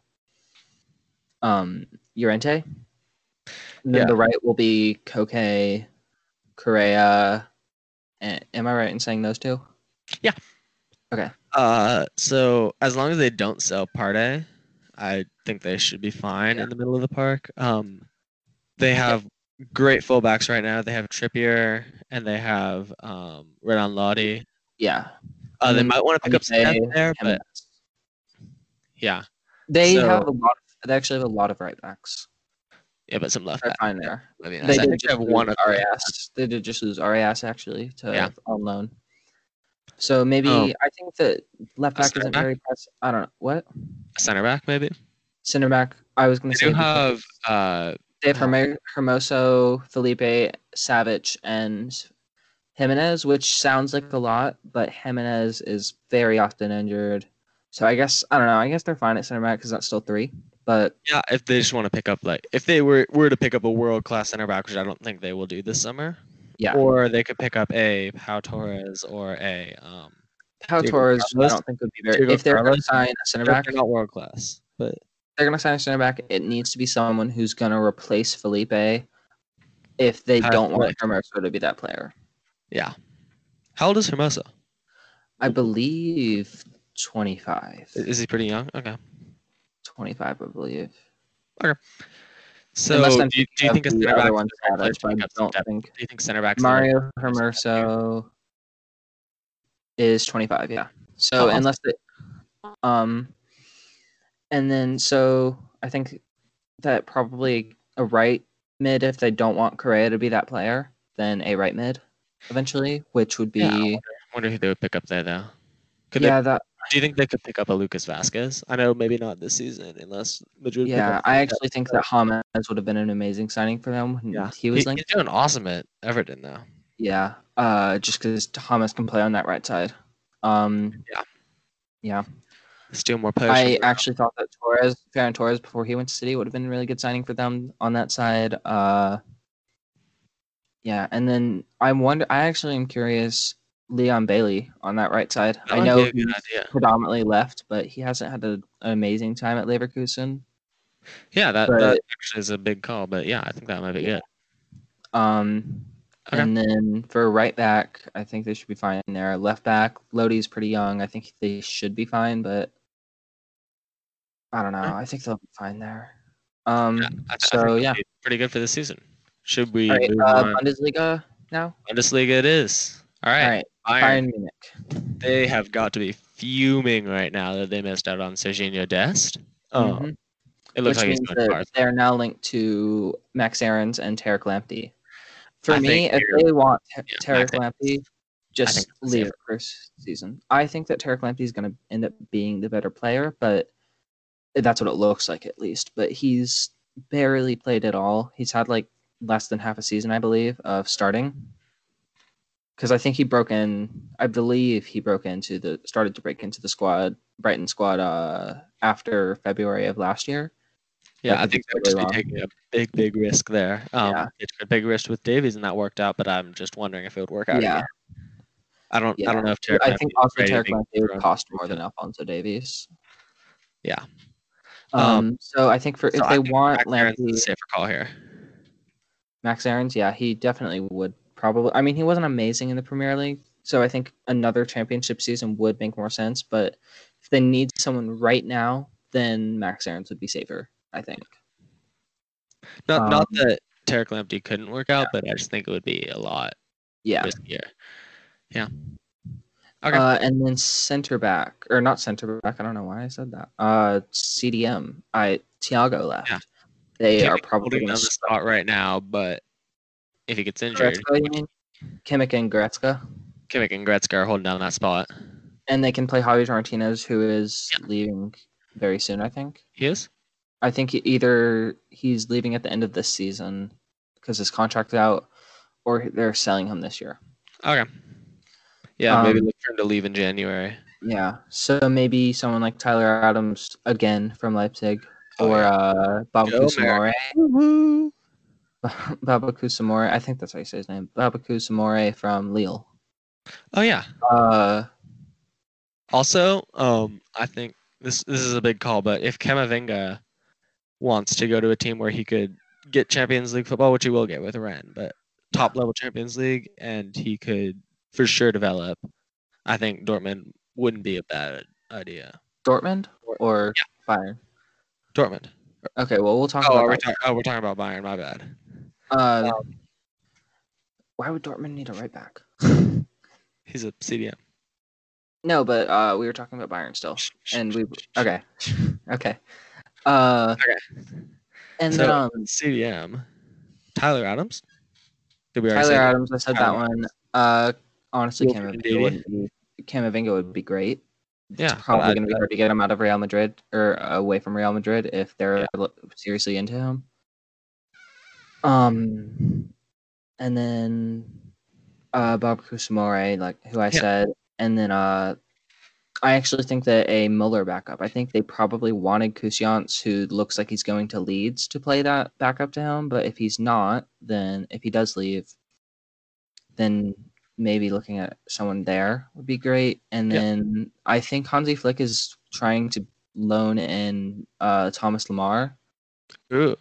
Llorente. And then Yeah. the right will be Koke, Correa. And am I right in saying those two? Yeah. Okay. So as long as they don't sell Partey, I think they should be fine in the middle of the park. They have great fullbacks right now. They have Trippier and they have Renan Lodi. Yeah. They might want to pick up some depth there, but yeah. They So- have they actually have a lot of right backs. Yeah, but some left They're back. fine there. I mean, They I did think they have just one lose of Arias. They did just lose Arias actually Yeah. on loan. So maybe Oh. I think that left back center isn't back? very press. I don't know what a center back, maybe. center back. I was going They to say do have they have Hermoso, Felipe, Savic, and Jimenez, which sounds like a lot, but Jimenez is very often injured. So I guess I don't know. I guess they're fine at center back because that's still three. But yeah, if they just want to pick up if they were to pick up a world class center back, which I don't think they will do this summer. yeah, Or they could pick up a Pau Torres or a Pau Diego Torres, I Carlos. don't think would be very. Diego If they're going to Carlos. sign a center back, They're not world class, but they're going to sign a center back. It needs to be someone who's going to replace Felipe. If they don't want Hermoso to be that player, yeah. How old is Hermoso? I believe 25. Is he pretty young? Okay. 25, I believe. So Unless do I'm you thinking think a of the center other back ones is the right that place to I pick up some don't depth? think. Do you think center back Mario Hermoso is 25, yeah. So Oh, awesome. unless and then so I think that probably a right mid if they don't want Correa to be that player, then a right mid eventually, which would be I wonder who they would pick up there though. Do you think they could pick up a Lucas Vasquez? I know maybe not this season unless Madrid. Yeah, I actually think that James would have been an amazing signing for them when he was linked. He's doing awesome at Everton now. Yeah, just because James can play on that right side. Yeah. Steal more players. I actually thought that Ferran Torres, before he went to City, would have been a really good signing for them on that side. Yeah, and then I actually am curious, Leon Bailey on that right side. I know a good he's idea. predominantly left, but he hasn't had an amazing time at Leverkusen. Yeah, that But- actually is a big call, but yeah, I think that might be good. Okay. And then for right back, I think they should be fine there. Left back, Lodi's pretty young. I think they should be fine, but I don't know. I think they'll be fine there. I think So they'll yeah, be pretty good for the season. Should we All right, move on? Bundesliga now. Bundesliga it is. All All right. right, Bayern. Bayern Munich. They have got to be fuming right now that they missed out on Serginho Dest. Mhm. It looks Which like he's means going that far. they're now linked to Max Aarons and Tarek Lamptey. For I me, think if you're- they want Max Tarek Lamptey, just think it's leave safer. it first season. I think that Tarek Lamptey is going to end up being the better player, but that's what it looks like at least. But he's barely played at all. He's had like less than half a season, I believe, of starting. Because I think I believe he started to break into the Brighton squad, after February of last year. Yeah, I could be think they would totally just be wrong. taking a big risk there. Yeah. It's a big risk with Davies, and that worked out. But I'm just wondering if it would work out Yeah. again. I don't Yeah. know if Tarek I think Lamptey is also ready to Tarek be Lamptey would thrown cost more into- than Alphonso Davies. Yeah. So I think So if I they think want Max Aarons is Lamptey, a safer call here. Max Aarons, yeah, he definitely would probably. I mean, he wasn't amazing in the Premier League, so I think another championship season would make more sense. But if they need someone right now, then Max Aarons would be safer, I think. Not that Tarek Lamptey couldn't work out, but I just think it would be a lot Yeah. riskier. Yeah. Okay. And then center back, or not center back. I don't know why I said that. CDM. Thiago left. Yeah. They Kimmich are probably holding going down to the spot right now, but if he gets injured, Goretzka, you mean? Kimmich and Goretzka. Kimmich and Gretzky are holding down that spot. And they can play Javier Martinez, who is leaving very soon, I think. He is? I think either he's leaving at the end of this season because his contract's out, or they're selling him this year. Okay. Yeah, maybe Um, look for him to leave in January. Yeah, so maybe someone like Tyler Adams again from Leipzig, or Babaku Samore. Woo-hoo. Babaku Samore, I think that's how you say his name. Babaku Samore from Lille. Oh yeah. Also, I think this is a big call, but if Camavinga wants to go to a team where he could get Champions League football, which he will get with Rennes, but top level Champions League, and he could for sure develop, I think Dortmund wouldn't be a bad idea. Dortmund or Bayern? Dortmund. Okay, well we'll talk about that. We're talking about Bayern. My bad. Why would Dortmund need a right back? He's a CDM. No, but we were talking about Bayern still, and okay. Okay. And So, then CDM. Tyler Adams. Did we already Tyler say that? Adams, I said that one. Honestly, Camavinga would be great. Yeah, It's probably going to be hard to get him out of Real Madrid or away from Real Madrid if they're seriously into him. And then Bob Kusamore, like who I said, and then I actually think that a Muller backup. I think they probably wanted Kusiance, who looks like he's going to Leeds, to play that backup to him. But if he's not, then if he does leave, then maybe looking at someone there would be great. And then I think Hansi Flick is trying to loan in Thomas Lamar, which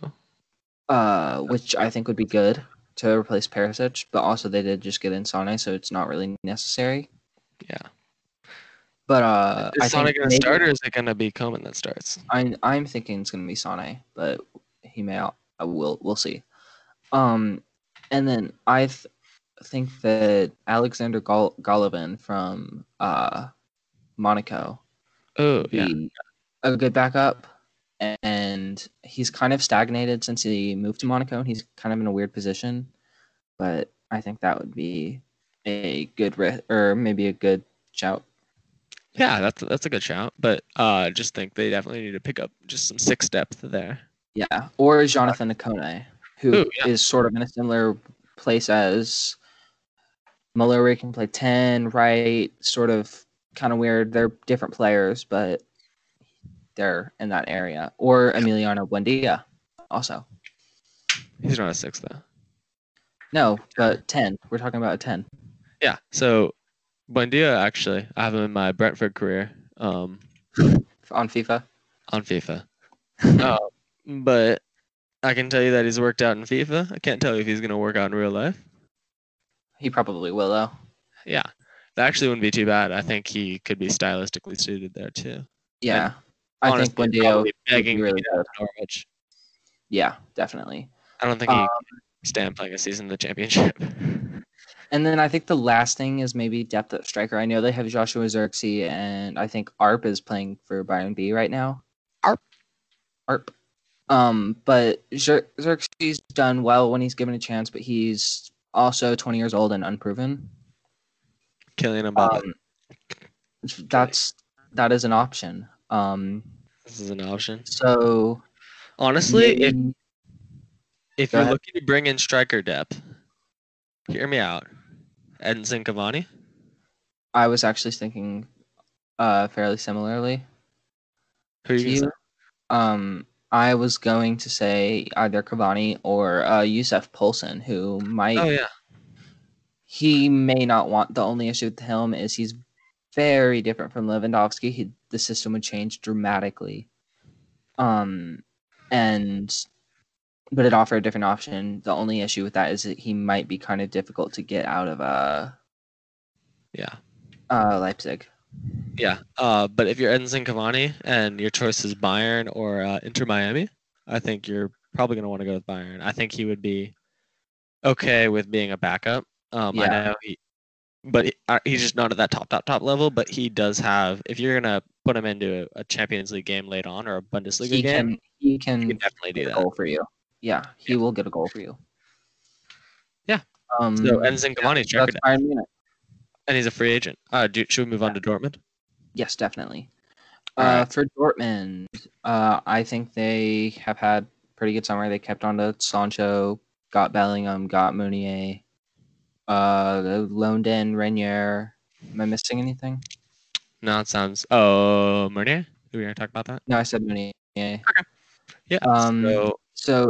I think would be good to replace Perisic. But also they did just get in Sane, so it's not really necessary. Yeah. But is Sane going to start, or is it going to be Coman that starts? I'm thinking it's going to be Sane, but he may. We'll see. And then I think that Alexander Golovin from Monaco would be a good backup. And he's kind of stagnated since he moved to Monaco, and he's kind of in a weird position. But I think that would be a good or maybe a good shout. Yeah, that's a good shout, but just think they definitely need to pick up just some six depth there. Yeah, or Jonathan Akone, who is sort of in a similar place as Muller, where he can play 10, right? Sort of kind of weird. They're different players, but they're in that area. Or Emiliano Buendia, also. He's not a 6 though. No, but 10. We're talking about a 10. Yeah, so Buendia, actually, I have him in my Brentford career. On FIFA? On FIFA. But I can tell you that he's worked out in FIFA. I can't tell you if he's going to work out in real life. He probably will, though. Yeah, that actually wouldn't be too bad. I think he could be stylistically suited there, too. Yeah, I think Buendia would be really good. Norwich. Yeah, definitely. I don't think he Stan playing a season in the championship. And then I think the last thing is maybe depth at striker. I know they have Joshua Xerxes, and I think Arp is playing for Bayern B right now. Arp. But Xerxes done well when he's given a chance, but he's also 20 years old and unproven. Kylian Mbappe. That is an option. This is an option. So honestly, maybe, if you're looking to bring in striker depth, hear me out. Edinson Cavani. I was actually thinking fairly similarly. Who are you gonna say? I was going to say either Cavani or Yusuf Poulsen, who might. Oh yeah. He may not want. The only issue with him is he's very different from Lewandowski. The system would change dramatically. But it offered a different option. The only issue with that is that he might be kind of difficult to get out of Leipzig. Yeah. But if you're Edinson Cavani and your choice is Bayern or Inter Miami, I think you're probably gonna want to go with Bayern. I think he would be okay with being a backup. I know he's just not at that top level, but he does have. If you're gonna put him into a Champions League game late on or a Bundesliga game, he can definitely do that. Goal for you. Yeah, he will get a goal for you. Yeah. So Edinson Cavani, striker depth. Bayern Munich. And he's a free agent. Should we move on to Dortmund? Yes, definitely. Right. For Dortmund, I think they have had pretty good summer. They kept on to Sancho, got Bellingham, got Meunier, loaned in Renier. Am I missing anything? No, it sounds. Oh, Meunier? Are we going to talk about that? No, I said Meunier. Okay. Yeah. So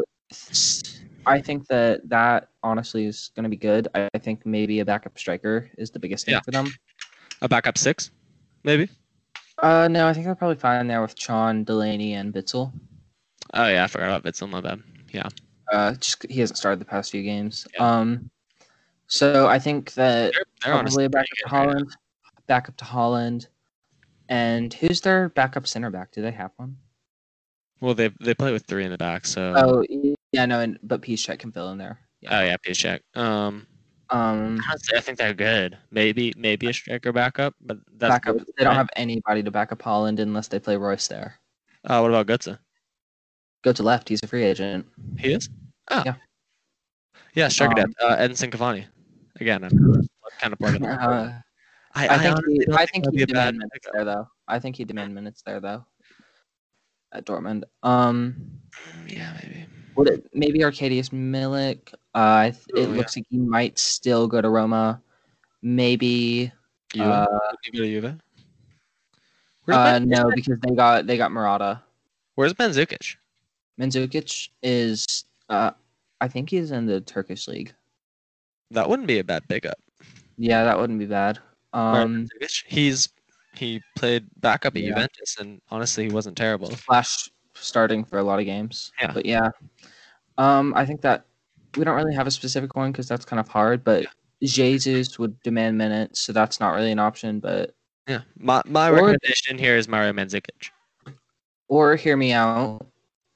I think that honestly is going to be good. I think maybe a backup striker is the biggest thing for them. A backup 6, maybe? No, I think they're probably fine there with Chon, Delaney, and Bitzel. Oh yeah, I forgot about Bitzel. My bad. Yeah. Just he hasn't started the past few games. Yeah. So I think that they're probably a backup to Holland. And who's their backup center back? Do they have one? Well, they play with 3 in the back, so. Oh yeah, no, but Piszczek can fill in there. Yeah. Oh yeah, Piszczek. Honestly, I think they're good. Maybe a striker backup, but that's backup. They don't have anybody to back up Holland unless they play Royce there. What about Götze? Go to left. He's a free agent. He is? Oh. Yeah. Yeah, striker depth. Edinson Cavani. Again, I'm kind of plugging that. I think he'd demand minutes there, though. I think he'd demand minutes there, though. At Dortmund. Yeah, maybe. Would it maybe Arkadiusz Milik? It looks like he might still go to Roma. Maybe. You go to Juve? No, because they got Murata. Where's Mandzukic? Mandzukic is, I think he's in the Turkish league. That wouldn't be a bad pickup. Yeah, that wouldn't be bad. He played backup at Juventus, and honestly, he wasn't terrible. Flash starting for a lot of games. Yeah. But yeah, I think that we don't really have a specific one because that's kind of hard. But Jesus would demand minutes, so that's not really an option. But yeah, my recommendation here is Mario Mandzukic. Or hear me out.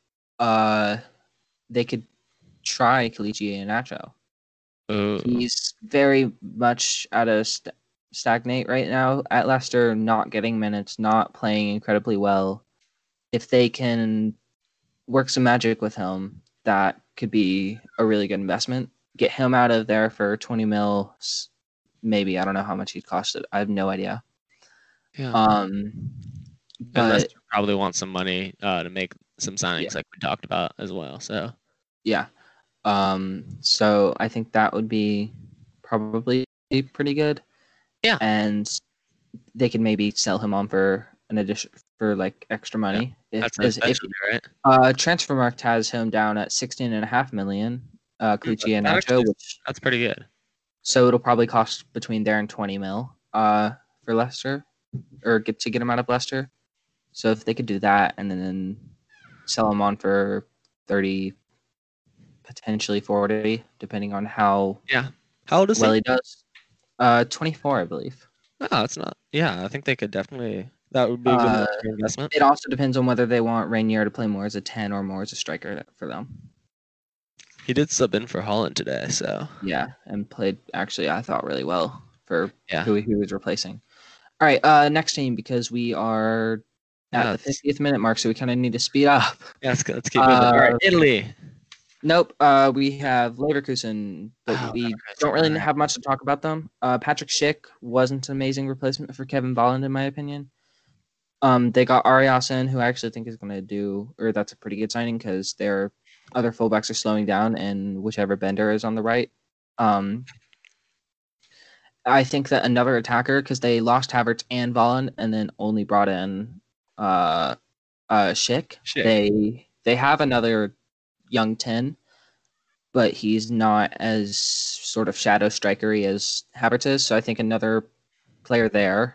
They could try Kelechi Iheanacho. He's very much at a stagnate right now at Leicester, not getting minutes, not playing incredibly well. If they can work some magic with him, that could be a really good investment. Get him out of there for 20 mil, maybe. I don't know how much he'd cost it. I have no idea. Yeah. But Leicester probably want some money to make some signings like we talked about as well. So yeah. So I think that would be probably pretty good. Yeah. And they could maybe sell him on for an addition for like extra money. Yeah. That's right. Transfermarkt has him down at 16.5 million. Kelechi Iheanacho, that's pretty good. So it'll probably cost between there and 20 mil for Leicester, or get him out of Leicester. So if they could do that and then sell him on for 30, potentially 40, depending on how old is he does. 24, I believe. Oh, it's not. Yeah, I think they could definitely. That would be a good investment. It also depends on whether they want Renier to play more as a 10 or more as a striker for them. He did sub in for Holland today, so Yeah, and played actually I thought really well for yeah. who he was replacing. All right, next team because we are at Yeah, the 50th minute mark, so we kind of need to speed up. yeah, let's keep moving. All right, Italy. Nope. We have Leverkusen, but we don't really have much to talk about them. Patrick Schick wasn't an amazing replacement for Kevin Volland, in my opinion. They got Ariasen, who I actually think is going to do, or that's a pretty good signing because their other fullbacks are slowing down, and whichever Bender is on the right. I think that another attacker, because they lost Havertz and Volland, and then only brought in Schick. They have another young 10, but he's not as sort of shadow strikery as Havertz is. So I think another player there.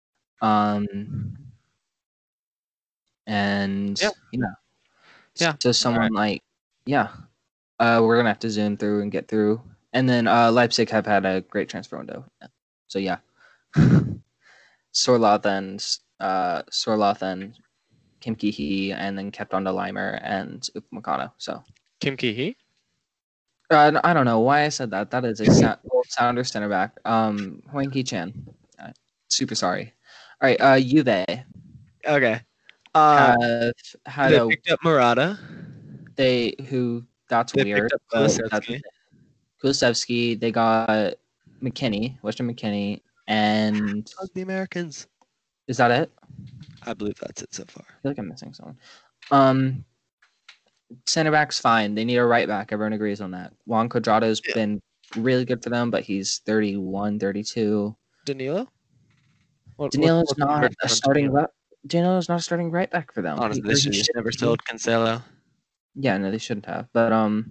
And so someone like we're gonna have to zoom through and get through. And then Leipzig have had a great transfer window. So yeah, Sorloth and Kim Ki-hee, and then kept on to Limer and Upamecano. So Kim Ki-hee? I don't know why I said that. That is a sounder center back. Hwang Ki-chan. Super sorry. All right, Juve. Okay. Have had they picked up Murata. That's they weird. Picked up Kulusevski. Kulusevski. They got McKinney, Weston McKinney, and the Americans. Is that it? I believe that's it so far. I feel like I'm missing someone. Center back's fine. They need a right back. Everyone agrees on that. Juan Cuadrado's been really good for them, but he's 31, 32. Danilo? Danilo's not a starting right back for them. Honestly, they should just never sold Cancelo. Yeah, no, they shouldn't have. But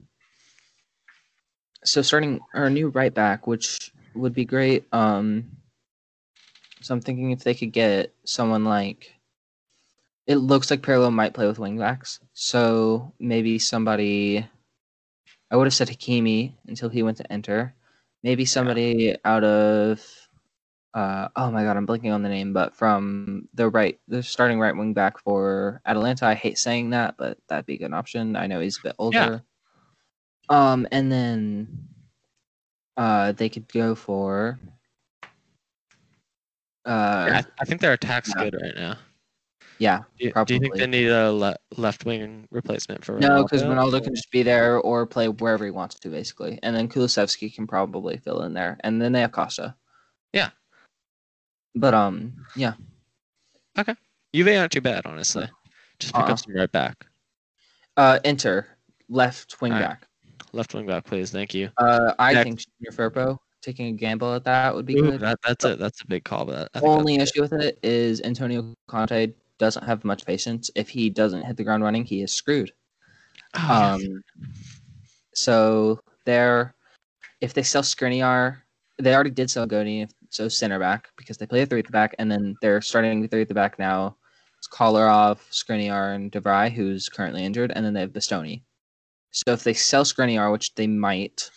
so starting our new right back, which would be great. So I'm thinking if they could get someone like, it looks like Pirlo might play with wing backs. So maybe somebody, I would have said Hakimi until he went to Inter. Maybe somebody out of, oh my God, I'm blanking on the name, but from the starting right wing back for Atalanta. I hate saying that, but that'd be a good option. I know he's a bit older. Yeah. And then they could go for. I think their attack's good right now. Yeah, probably. Do you think they need a left wing replacement for Ronaldo? No, because Ronaldo can just be there or play wherever he wants to, basically. And then Kulusevski can probably fill in there. And then they have Costa. Yeah. But, yeah. Okay. Juve aren't too bad, honestly. Just pick up some right back. Inter, left wing back. Left wing back, please. Thank you. I think Junior Firpo, taking a gamble at that would be good. That's a big call. But only issue with it is Antonio Conte doesn't have much patience. If he doesn't hit the ground running, he is screwed. So if they sell Skriniar, they already did sell Goni, so center back, because they play a 3 at the back, and then they're starting the 3 at the back now. It's Kolarov, Skriniar, and De Vrij, who's currently injured, and then they have Bastoni. So if they sell Skriniar, which they might,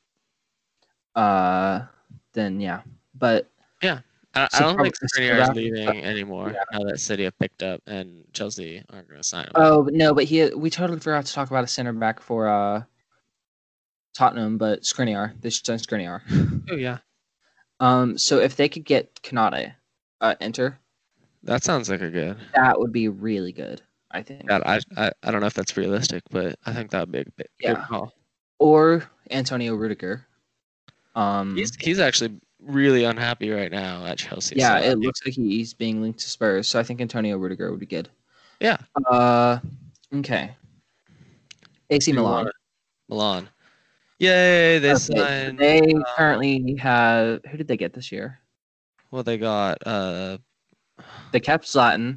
then yeah. But yeah, I don't think Skriniar is leaving anymore now that City have picked up and Chelsea aren't going to sign him. Oh no, but we totally forgot to talk about a center back for Tottenham, but Skriniar. They should sign Skriniar. Oh yeah. So if they could get Konate, Inter. That sounds like a good. That would be really good, I think. I don't know if that's realistic, but I think that would be a good call. Or Antonio Rudiger. He's actually really unhappy right now at Chelsea. Yeah, it looks like he's being linked to Spurs, so I think Antonio Rudiger would be good. Yeah. Okay. AC Milan. Milan. Yay! They signed. They currently have. Who did they get this year? Well, they got. They kept Zlatan.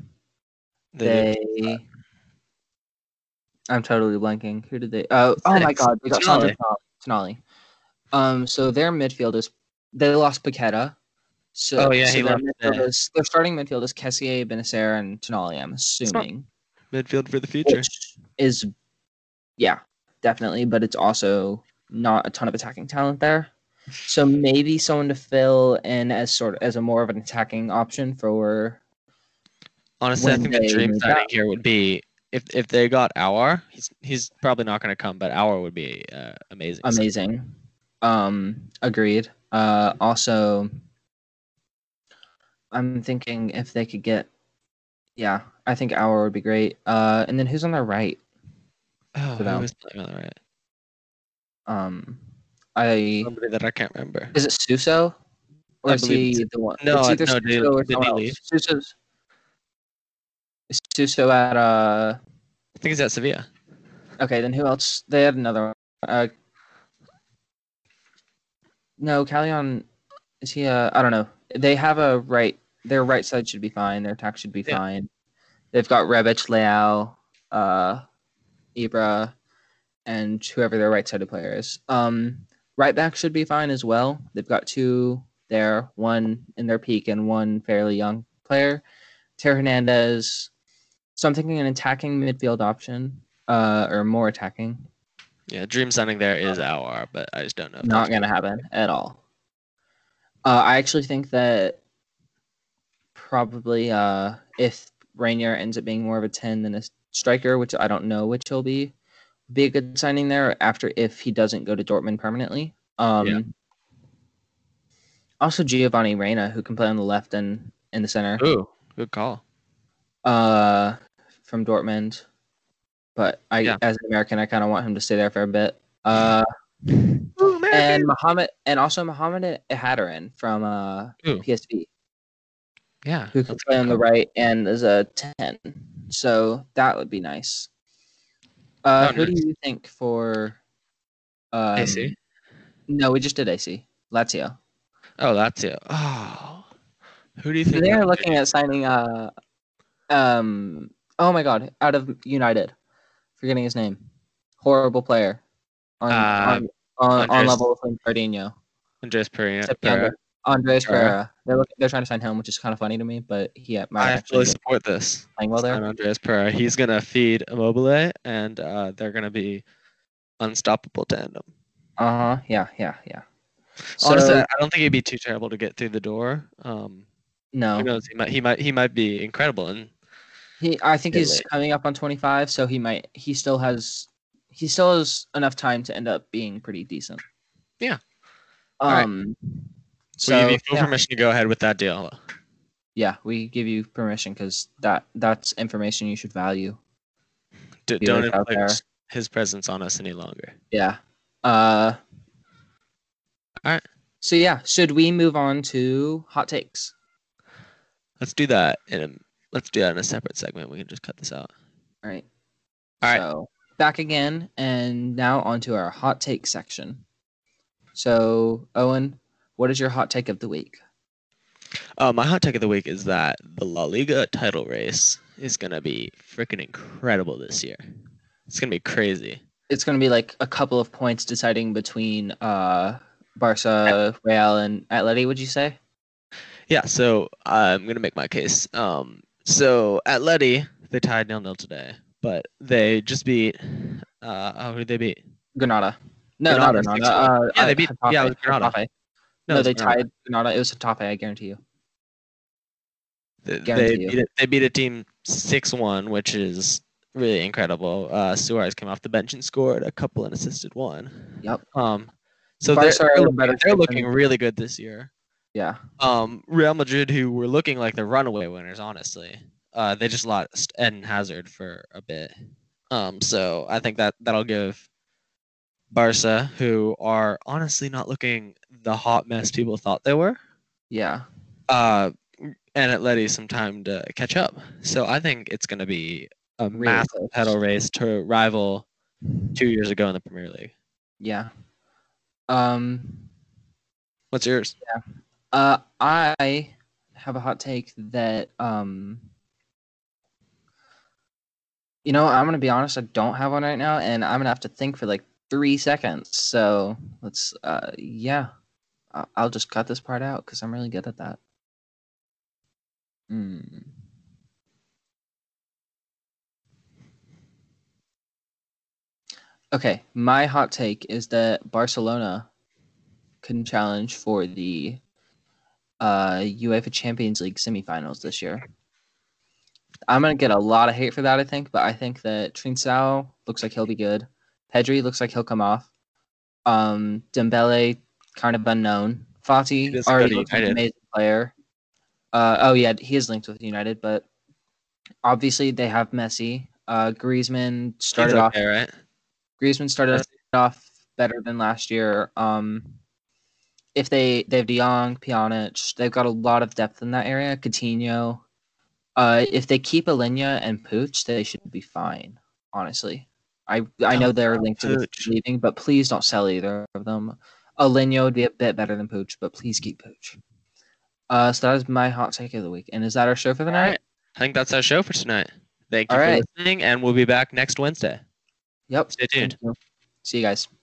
I'm totally blanking. Who did they? Oh my God! They got Sandro Tonali. So their midfield is. They lost Paqueta. So, he left. Their starting midfield is Kessié, Benacer, and Tonali. I'm assuming. Midfield for the future. Which is, yeah, definitely. But it's also not a ton of attacking talent there. So maybe someone to fill in as a more of an attacking option for. Honestly, I think the dream signing here would be if they got Aouar, he's probably not going to come, but Aouar would be amazing. Amazing. Agreed. Also, I'm thinking if they could get, yeah, I think Aouar would be great. And then who's on their right? Oh, for who them. was playing on the right? Somebody that I can't remember. Is it Suso? Or I is believe he the one? No, it's either no, Suso or someone Dele. else. Is Suso at I think he's at Sevilla. Okay, then who else? They had another one. No, Callion, is he I don't know. They have their right side should be fine. Their attack should be fine. They've got Rebic, Leao, Ibra, and whoever their right-sided player is. Right back should be fine as well. They've got two there, one in their peak and one fairly young player. Teo Hernandez. So I'm thinking an attacking midfield option, or more attacking. Yeah, dream signing there is Aouar, but I just don't know. Not going to happen at all. I actually think that probably if Rainier ends up being more of a 10 than a striker, which I don't know which he'll be a good signing there after if he doesn't go to Dortmund permanently. Also Giovanni Reina, who can play on the left and in the center. Ooh, good call. From Dortmund. But as an American, I kind of want him to stay there for a bit. And Mohamed Ihattaren from PSV. Yeah, who can play on the right and is a 10. So that would be nice. Who do you think for AC? No, we just did AC. Lazio. Oh, Lazio. Oh. Who do you think? They are looking at signing oh my god, out of United. Forgetting his name. Horrible player. On level with Fernandinho. Andreas Pereira. Andreas Pereira. They're trying to sign him, which is kind of funny to me, but might I fully support this. Playing well there. Andreas Pereira. He's gonna feed Immobile, and they're gonna be unstoppable tandem. Yeah. Honestly, I don't think he'd be too terrible to get through the door. No. Who knows? He might be incredible. And I think he's coming up on 25, so he still has enough time to end up being pretty decent. Yeah. So we give you full permission to go ahead with that deal. Yeah, we give you permission because that's information you should value. Don't inflict his presence on us any longer. Yeah. All right. So yeah, should we move on to hot takes? Let's do that in a separate segment. We can just cut this out. All right. So back again, and now onto our hot take section. So Owen, what is your hot take of the week? My hot take of the week is that the La Liga title race is going to be freaking incredible this year. It's going to be crazy. It's going to be like a couple of points deciding between Barca, Real, and Atleti, would you say? Yeah, so I'm going to make my case. So Atleti, they tied 0-0 today, but they just beat who did they beat? Granada. No, not Granada. Yeah, they beat Getafe. it was Granada. No, they tied Granada. It was Getafe, I guarantee you. They beat a team 6-1, which is really incredible. Suarez came off the bench and scored a couple and assisted one. Yep. So they're looking really good this year. Yeah. Real Madrid, who were looking like the runaway winners, honestly, they just lost Eden Hazard for a bit. So I think that'll give Barca, who are honestly not looking the hot mess people thought they were. Yeah. And Atleti some time to catch up. So I think it's going to be a really massive title race to rival 2 years ago in the Premier League. Yeah. What's yours? Yeah. I have a hot take that I'm going to be honest, I don't have one right now, and I'm going to have to think for like 3 seconds. So let's I'll just cut this part out because I'm really good at that. Okay, my hot take is that Barcelona can challenge for the UEFA Champions League semifinals this year. I'm gonna get a lot of hate for that, I think, but I think that Trincao looks like he'll be good. Pedri looks like he'll come off. Dembele, kind of unknown. He Fati doesn't go already to looks like an United. amazing player. Oh yeah, he is linked with United, but obviously they have Messi. Griezmann He's started off. okay, right? Griezmann started Messi. off better than last year. If they have De Jong, Pjanic, they've got a lot of depth in that area. Coutinho. If they keep Alinya and Pooch, they should be fine. Honestly, I know they're linked to Pooch. leaving, but please don't sell either of them. Alinya would be a bit better than Pooch, but please keep Pooch. So that is my hot take of the week. And is that our show for the All night? right. I think that's our show for tonight. Thank you All for right. listening, and we'll be back next Wednesday. Yep. Stay tuned. Thank you. See you guys.